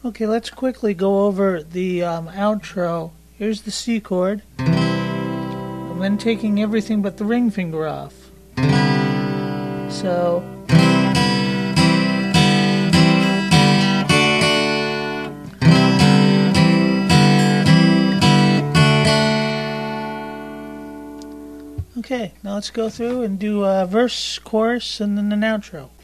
Okay, let's quickly go over the outro. Here's the C chord. I'm then taking everything but the ring finger off. So... Okay, now let's go through and do verse, chorus, and then an outro.